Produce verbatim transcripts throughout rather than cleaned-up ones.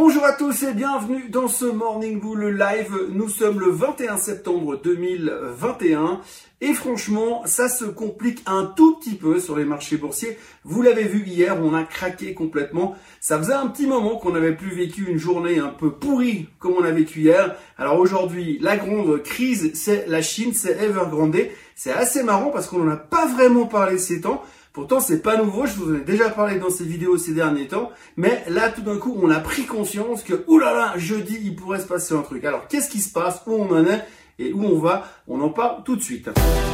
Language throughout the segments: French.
Bonjour à tous et bienvenue dans ce Morning Bull Live. Nous sommes le vingt et un septembre deux mille vingt et un et franchement, ça se complique un tout petit peu sur les marchés boursiers. Vous l'avez vu hier, on a craqué complètement. Ça faisait un petit moment qu'on n'avait plus vécu une journée un peu pourrie comme on a vécu hier. Alors aujourd'hui, la grande crise, c'est la Chine, c'est Evergrande. C'est assez marrant parce qu'on n'en a pas vraiment parlé ces temps. Pourtant, c'est pas nouveau, je vous en ai déjà parlé dans ces vidéos ces derniers temps, mais là, tout d'un coup, on a pris conscience que, oulala, jeudi, il pourrait se passer un truc. Alors, qu'est-ce qui se passe, où on en est et où on va? On en parle tout de suite.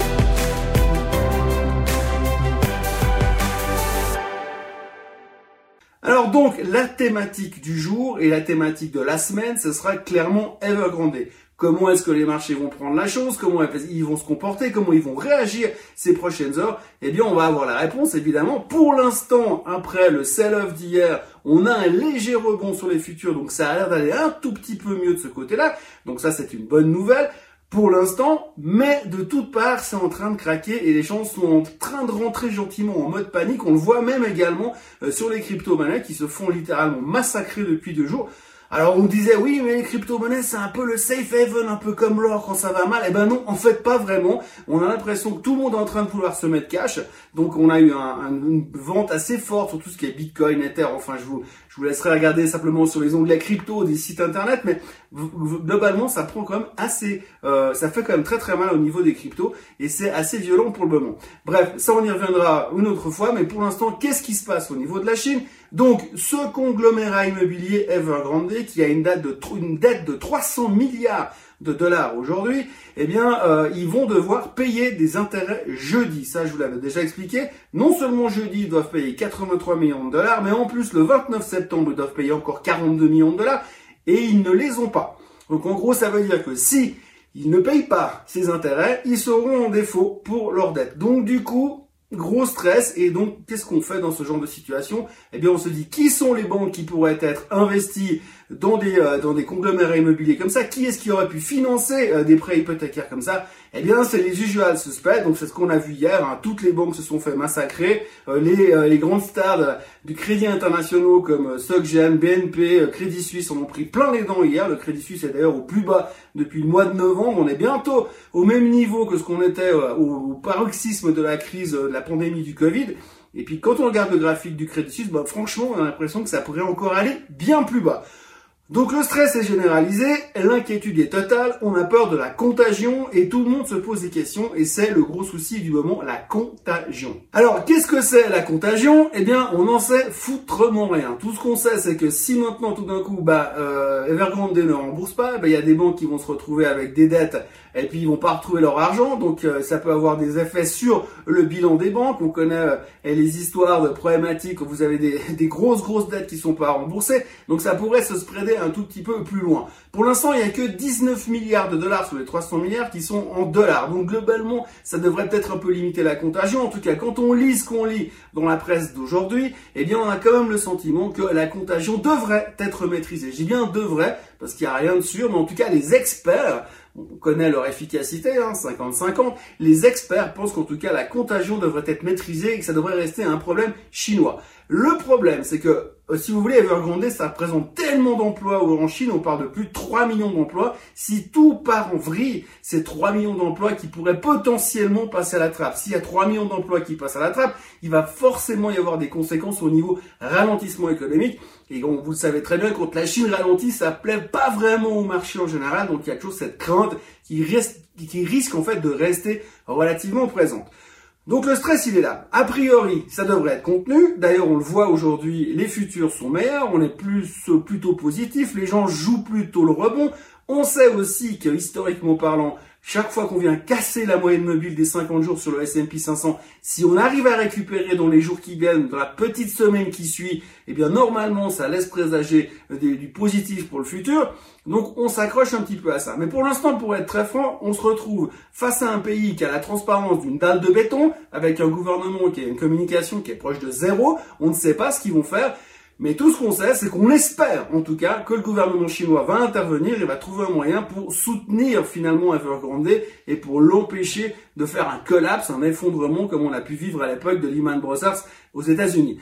Alors donc, la thématique du jour et la thématique de la semaine, ce sera clairement Evergrande. Comment est-ce que les marchés vont prendre la chose? Comment ils vont se comporter? Comment ils vont réagir ces prochaines heures? Eh bien, on va avoir la réponse, évidemment. Pour l'instant, après le sell-off d'hier, on a un léger rebond sur les futurs. Donc, ça a l'air d'aller un tout petit peu mieux de ce côté-là. Donc, ça, c'est une bonne nouvelle pour l'instant. Mais de toutes parts, c'est en train de craquer et les gens sont en train de rentrer gentiment en mode panique. On le voit même également euh, sur les crypto-monnaies qui se font littéralement massacrer depuis deux jours. Alors on disait oui mais les crypto-monnaies c'est un peu le safe haven, un peu comme l'or quand ça va mal. Eh ben non, en fait pas vraiment. On a l'impression que tout le monde est en train de vouloir se mettre cash. Donc on a eu un, un, une vente assez forte sur tout ce qui est Bitcoin, Ether. Enfin je vous, je vous laisserai regarder simplement sur les onglets crypto des sites internet. Mais globalement ça prend quand même assez, euh, ça fait quand même très très mal au niveau des cryptos. Et c'est assez violent pour le moment. Bref, ça on y reviendra une autre fois. Mais pour l'instant, qu'est-ce qui se passe au niveau de la Chine? Donc, ce conglomérat immobilier Evergrande, qui a une dette de, une dette de trois cents milliards de dollars aujourd'hui, eh bien, euh, ils vont devoir payer des intérêts jeudi. Ça, je vous l'avais déjà expliqué. Non seulement jeudi, ils doivent payer quatre-vingt-trois millions de dollars, mais en plus, le vingt-neuf septembre, ils doivent payer encore quarante-deux millions de dollars, et ils ne les ont pas. Donc, en gros, ça veut dire que si ils ne payent pas ces intérêts, ils seront en défaut pour leur dette. Donc, du coup, gros stress. Et donc, qu'est-ce qu'on fait dans ce genre de situation? Eh bien, on se dit, qui sont les banques qui pourraient être investies dans des euh, dans des conglomérats immobiliers comme ça? Qui est-ce qui aurait pu financer euh, des prêts hypothécaires comme ça? Eh bien, c'est les usual suspects. Donc, c'est ce qu'on a vu hier. Hein. Toutes les banques se sont fait massacrer. Euh, les euh, les grandes stars de, du crédit internationaux comme euh, SocGen, B N P, euh, Crédit Suisse en ont pris plein les dents hier. Le Crédit Suisse est d'ailleurs au plus bas depuis le mois de novembre. On est bientôt au même niveau que ce qu'on était euh, au, au paroxysme de la crise euh, de la pandémie du Covid. Et puis, quand on regarde le graphique du Crédit Suisse, bah, franchement, on a l'impression que ça pourrait encore aller bien plus bas. Donc le stress est généralisé, l'inquiétude est totale, on a peur de la contagion et tout le monde se pose des questions et c'est le gros souci du moment, la contagion. Alors qu'est-ce que c'est la contagion? Eh bien on n'en sait foutrement rien. Tout ce qu'on sait c'est que si maintenant tout d'un coup bah, euh, Evergrande ne rembourse pas, bah, y a des banques qui vont se retrouver avec des dettes et puis ils vont pas retrouver leur argent, donc euh, ça peut avoir des effets sur le bilan des banques. On connaît euh, les histoires de problématiques où vous avez des, des grosses grosses dettes qui sont pas remboursées, donc ça pourrait se spreader un tout petit peu plus loin. Pour l'instant, il n'y a que dix-neuf milliards de dollars sur les trois cents milliards qui sont en dollars. Donc globalement, ça devrait peut-être un peu limiter la contagion. En tout cas, quand on lit ce qu'on lit dans la presse d'aujourd'hui, eh bien, on a quand même le sentiment que la contagion devrait être maîtrisée. Je dis bien devrait, parce qu'il n'y a rien de sûr, mais en tout cas, les experts, on connaît leur efficacité, hein, cinquante cinquante, les experts pensent qu'en tout cas, la contagion devrait être maîtrisée et que ça devrait rester un problème chinois. Le problème, c'est que, si vous voulez, Evergrande, ça représente tellement d'emplois en Chine, on parle de plus de trois millions d'emplois. Si tout part en vrille, c'est trois millions d'emplois qui pourraient potentiellement passer à la trappe. S'il y a trois millions d'emplois qui passent à la trappe, il va forcément y avoir des conséquences au niveau ralentissement économique. Et donc, vous le savez très bien, quand la Chine ralentit, ça plaît pas vraiment au marché en général. Donc, il y a toujours cette crainte qui risque, qui risque en fait de rester relativement présente. Donc le stress, il est là. A priori, ça devrait être contenu. D'ailleurs, on le voit aujourd'hui, les futurs sont meilleurs. On est plus plutôt positif. Les gens jouent plutôt le rebond. On sait aussi que, historiquement parlant, chaque fois qu'on vient casser la moyenne mobile des cinquante jours sur le S and P cinq cents, si on arrive à récupérer dans les jours qui viennent, dans la petite semaine qui suit, eh bien normalement ça laisse présager des, du positif pour le futur. Donc on s'accroche un petit peu à ça. Mais pour l'instant, pour être très franc, on se retrouve face à un pays qui a la transparence d'une dalle de béton, avec un gouvernement qui a une communication qui est proche de zéro. On ne sait pas ce qu'ils vont faire. Mais tout ce qu'on sait, c'est qu'on espère, en tout cas, que le gouvernement chinois va intervenir et va trouver un moyen pour soutenir finalement Evergrande et pour l'empêcher de faire un collapse, un effondrement comme on a pu vivre à l'époque de Lehman Brothers aux États-Unis.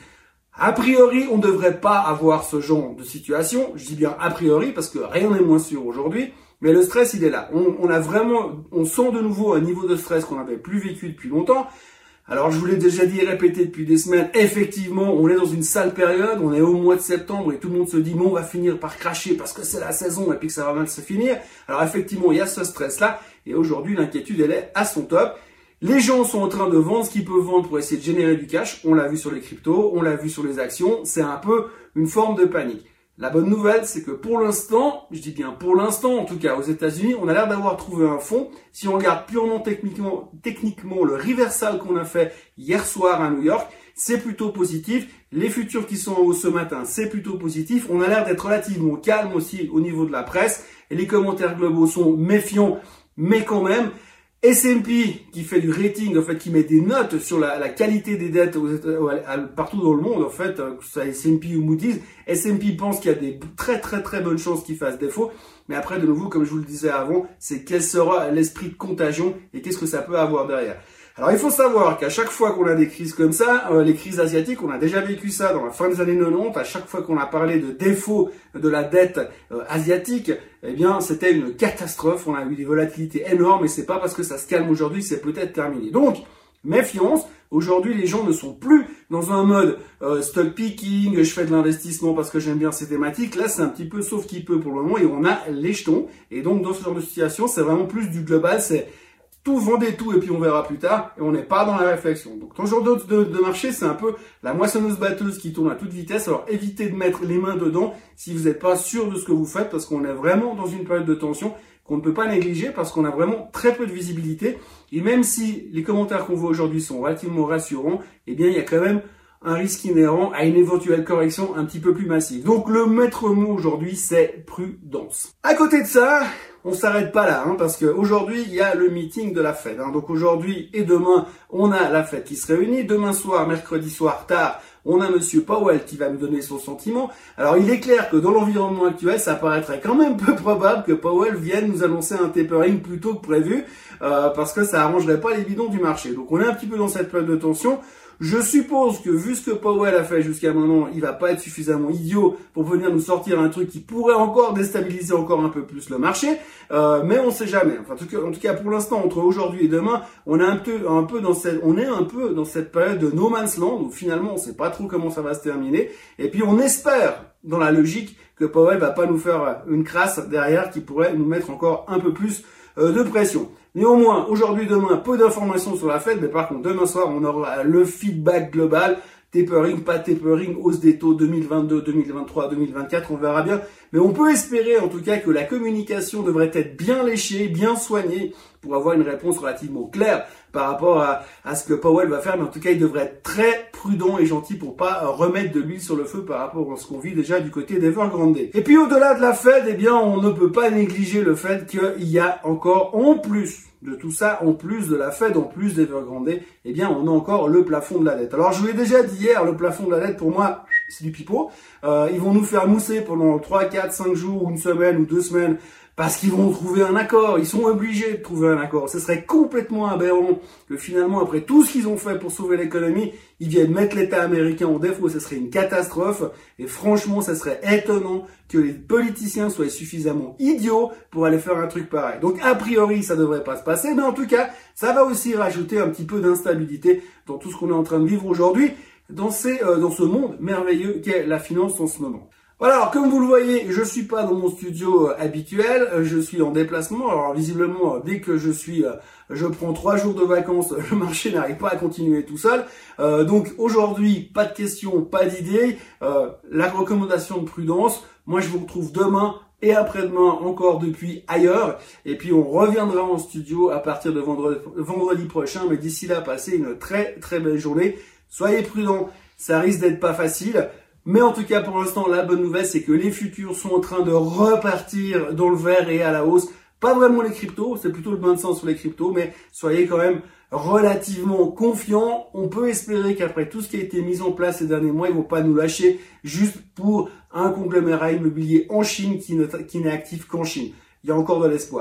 A priori, on ne devrait pas avoir ce genre de situation. Je dis bien a priori parce que rien n'est moins sûr aujourd'hui. Mais le stress, il est là. On, on a vraiment, on sent de nouveau un niveau de stress qu'on n'avait plus vécu depuis longtemps. Alors, je vous l'ai déjà dit et répété depuis des semaines. Effectivement, on est dans une sale période. On est au mois de septembre et tout le monde se dit, bon, on va finir par cracher parce que c'est la saison et puis que ça va mal se finir. Alors, effectivement, il y a ce stress-là. Et aujourd'hui, l'inquiétude, elle est à son top. Les gens sont en train de vendre ce qu'ils peuvent vendre pour essayer de générer du cash. On l'a vu sur les cryptos, on l'a vu sur les actions. C'est un peu une forme de panique. La bonne nouvelle, c'est que pour l'instant, je dis bien pour l'instant, en tout cas aux États-Unis, on a l'air d'avoir trouvé un fond. Si on regarde purement techniquement, techniquement le reversal qu'on a fait hier soir à New York, c'est plutôt positif. Les futurs qui sont en haut ce matin, c'est plutôt positif. On a l'air d'être relativement calme aussi au niveau de la presse. Et les commentaires globaux sont méfiants, mais quand même. S and P qui fait du rating, en fait, qui met des notes sur la, la qualité des dettes aux, partout dans le monde, en fait, que ce soit S and P ou Moody's. S and P pense qu'il y a des très très très bonnes chances qu'il fasse défaut. Mais après, de nouveau, comme je vous le disais avant, c'est quel sera l'esprit de contagion et qu'est-ce que ça peut avoir derrière. Alors, il faut savoir qu'à chaque fois qu'on a des crises comme ça, euh, les crises asiatiques, on a déjà vécu ça dans la fin des années quatre-vingt-dix. À chaque fois qu'on a parlé de défaut de la dette euh, asiatique, eh bien, c'était une catastrophe. On a eu des volatilités énormes et c'est pas parce que ça se calme aujourd'hui que c'est peut-être terminé. Donc, méfiance. Aujourd'hui, les gens ne sont plus dans un mode euh, stock picking, je fais de l'investissement parce que j'aime bien ces thématiques. Là, c'est un petit peu sauf qui peut pour le moment et on a les jetons. Et donc, dans ce genre de situation, c'est vraiment plus du global, c'est tout, vendez tout et puis on verra plus tard et on n'est pas dans la réflexion. Donc dans ce genre de, de, de marché, c'est un peu la moissonneuse-batteuse qui tourne à toute vitesse. Alors évitez de mettre les mains dedans si vous n'êtes pas sûr de ce que vous faites parce qu'on est vraiment dans une période de tension qu'on ne peut pas négliger parce qu'on a vraiment très peu de visibilité. Et même si les commentaires qu'on voit aujourd'hui sont relativement rassurants, eh bien il y a quand même un risque inhérent à une éventuelle correction un petit peu plus massive. Donc le maître mot aujourd'hui, c'est prudence. À côté de ça, on s'arrête pas là, hein, parce qu'aujourd'hui, il y a le meeting de la Fed. Hein. Donc aujourd'hui et demain, on a la Fed qui se réunit. Demain soir, mercredi soir, tard, on a Monsieur Powell qui va nous donner son sentiment. Alors il est clair que dans l'environnement actuel, ça paraîtrait quand même peu probable que Powell vienne nous annoncer un tapering plus tôt que prévu, euh, parce que ça arrangerait pas les bidons du marché. Donc on est un petit peu dans cette période de tension. Je suppose que vu ce que Powell a fait jusqu'à maintenant, il va pas être suffisamment idiot pour venir nous sortir un truc qui pourrait encore déstabiliser encore un peu plus le marché, euh, mais on sait jamais. Enfin, en tout cas, en tout cas pour l'instant, entre aujourd'hui et demain, on est un peu, un peu dans cette, on est un peu dans cette période de no man's land où finalement on sait pas trop comment ça va se terminer. Et puis on espère, dans la logique, que Powell va pas nous faire une crasse derrière qui pourrait nous mettre encore un peu plus euh, de pression. Néanmoins, aujourd'hui, demain, peu d'informations sur la Fed, mais par contre, demain soir, on aura le feedback global, tapering, pas tapering, hausse des taux deux mille vingt-deux, deux mille vingt-trois, deux mille vingt-quatre, on verra bien. Mais on peut espérer, en tout cas, que la communication devrait être bien léchée, bien soignée, pour avoir une réponse relativement claire par rapport à, à ce que Powell va faire. Mais en tout cas, il devrait être très prudent et gentil pour pas remettre de l'huile sur le feu par rapport à ce qu'on vit déjà du côté d'Evergrande. Et puis, au-delà de la Fed, eh bien, on ne peut pas négliger le fait qu'il y a encore, en plus de tout ça, en plus de la Fed, en plus d'Evergrande, eh bien, on a encore le plafond de la dette. Alors, je vous l'ai déjà dit hier, le plafond de la dette, pour moi, c'est du pipeau. Euh, ils vont nous faire mousser pendant trois, quatre, cinq jours, ou une semaine, ou deux semaines, parce qu'ils vont trouver un accord. Ils sont obligés de trouver un accord. Ce serait complètement aberrant que finalement, après tout ce qu'ils ont fait pour sauver l'économie, ils viennent mettre l'État américain en défaut. Ce serait une catastrophe. Et franchement, ce serait étonnant que les politiciens soient suffisamment idiots pour aller faire un truc pareil. Donc, a priori, ça devrait pas se passer. Mais en tout cas, ça va aussi rajouter un petit peu d'instabilité dans tout ce qu'on est en train de vivre aujourd'hui, dans, ces, euh, dans ce monde merveilleux qu'est la finance en ce moment. Voilà, alors comme vous le voyez, je suis pas dans mon studio euh, habituel, euh, je suis en déplacement. Alors visiblement, euh, dès que je suis, euh, je prends trois jours de vacances, le marché n'arrive pas à continuer tout seul. Euh, donc aujourd'hui, pas de questions, pas d'idées. Euh, la recommandation de prudence, moi je vous retrouve demain et après-demain encore depuis ailleurs. Et puis on reviendra en studio à partir de vendredi, vendredi prochain. Mais d'ici là, passez une très très belle journée. Soyez prudents, ça risque d'être pas facile. Mais en tout cas, pour l'instant, la bonne nouvelle, c'est que les futurs sont en train de repartir dans le vert et à la hausse. Pas vraiment les cryptos, c'est plutôt le bain de sang sur les cryptos, mais soyez quand même relativement confiants. On peut espérer qu'après tout ce qui a été mis en place ces derniers mois, ils vont pas nous lâcher juste pour un conglomérat immobilier en Chine qui n'est actif qu'en Chine. Il y a encore de l'espoir.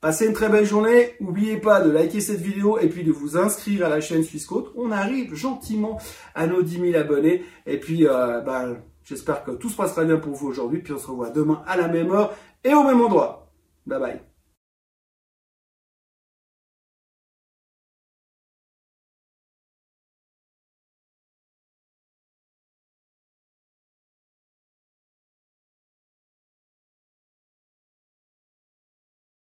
Passez une très belle journée. N'oubliez pas de liker cette vidéo et puis de vous inscrire à la chaîne Swissquote. On arrive gentiment à nos dix mille abonnés. Et puis, euh, bah, j'espère que tout se passera bien pour vous aujourd'hui. Puis on se revoit demain à la même heure et au même endroit. Bye bye.